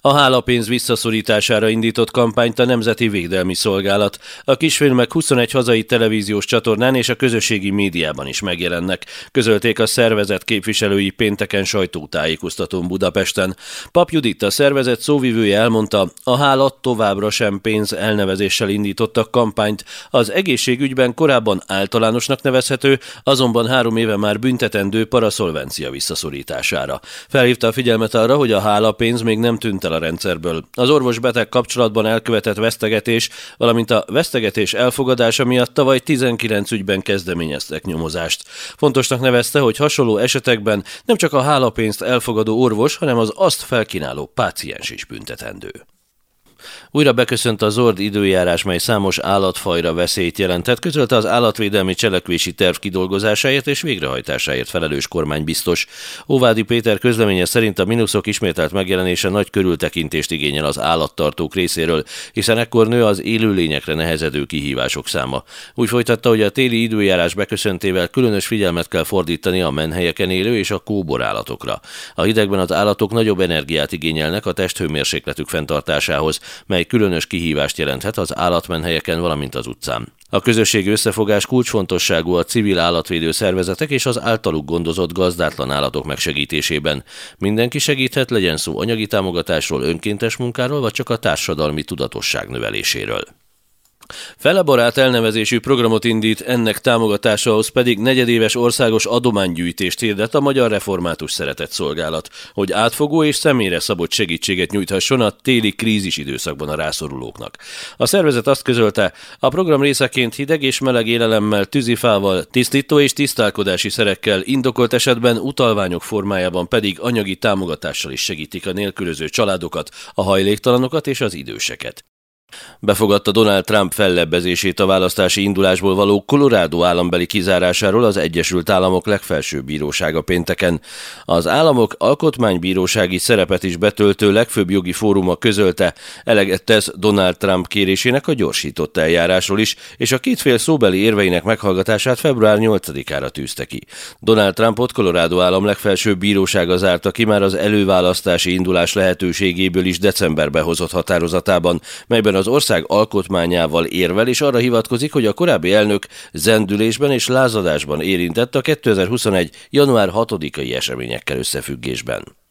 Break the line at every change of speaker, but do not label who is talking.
A hálapénz visszaszorítására indított kampányt a Nemzeti Védelmi Szolgálat. A kisfilmek 21 hazai televíziós csatornán és a közösségi médiában is megjelennek, közölték a szervezet képviselői pénteken sajtótájékoztatón Budapesten. Pap Judit, a szervezet szóvivője elmondta, a hála továbbra sem pénz elnevezéssel indítottak kampányt. Az egészségügyben korábban általánosnak nevezhető, azonban 3 éve már büntetendő paraszolvencia visszaszorítására. Felhívta a figyelmet arra, hogy a hálapénz még nem tűnt el a rendszerből. Az orvos-beteg kapcsolatban elkövetett vesztegetés, valamint a vesztegetés elfogadása miatt tavaly 19 ügyben kezdeményeztek nyomozást. Fontosnak nevezte, hogy hasonló esetekben nem csak a hálapénzt elfogadó orvos, hanem az azt felkínáló páciens is büntetendő. Újra beköszönt a zord időjárás, mely számos állatfajra veszélyt jelentett, közölte az állatvédelmi cselekvési terv kidolgozásáért és végrehajtásáért felelős kormánybiztos. Óvádi Péter közleménye szerint a mínuszok ismételt megjelenése nagy körültekintést igényel az állattartók részéről, hiszen ekkor nő az élőlényekre nehezedő kihívások száma. Úgy folytatta, hogy a téli időjárás beköszöntével különös figyelmet kell fordítani a menhelyeken élő és a kóborállatokra. A hidegben az állatok nagyobb energiát igényelnek a testhőmérsékletük fenntartásához, mely különös kihívást jelenthet az állatmenhelyeken, valamint az utcán. A közösségi összefogás kulcsfontosságú a civil állatvédő szervezetek és az általuk gondozott gazdátlan állatok megsegítésében. Mindenki segíthet, legyen szó anyagi támogatásról, önkéntes munkáról, vagy csak a társadalmi tudatosság növeléséről. Felebarát elnevezésű programot indít, ennek támogatásához pedig negyedéves országos adománygyűjtést hirdet a Magyar Református Szeretetszolgálat, hogy átfogó és személyre szabott segítséget nyújthasson a téli krízis időszakban a rászorulóknak. A szervezet azt közölte, a program részeként hideg és meleg élelemmel, tűzifával, tisztító és tisztálkodási szerekkel, indokolt esetben utalványok formájában pedig anyagi támogatással is segítik a nélkülöző családokat, a hajléktalanokat és az időseket. Befogadta Donald Trump fellebbezését a választási indulásból való Colorado állambeli kizárásáról az Egyesült Államok legfelsőbb bírósága pénteken. Az államok alkotmánybírósági szerepet is betöltő legfőbb jogi fóruma közölte, eleget tesz Donald Trump kérésének a gyorsított eljárásról is, és a két fél szóbeli érveinek meghallgatását február 8-ára tűzte ki. Donald Trumpot Colorado állam legfelsőbb bírósága zárta ki már az előválasztási indulás lehetőségéből is decemberben hozott határozatában, melyben az ország alkotmányával érvel, és arra hivatkozik, hogy a korábbi elnök zendülésben és lázadásban érintett a 2021. január 6-ai eseményekkel összefüggésben.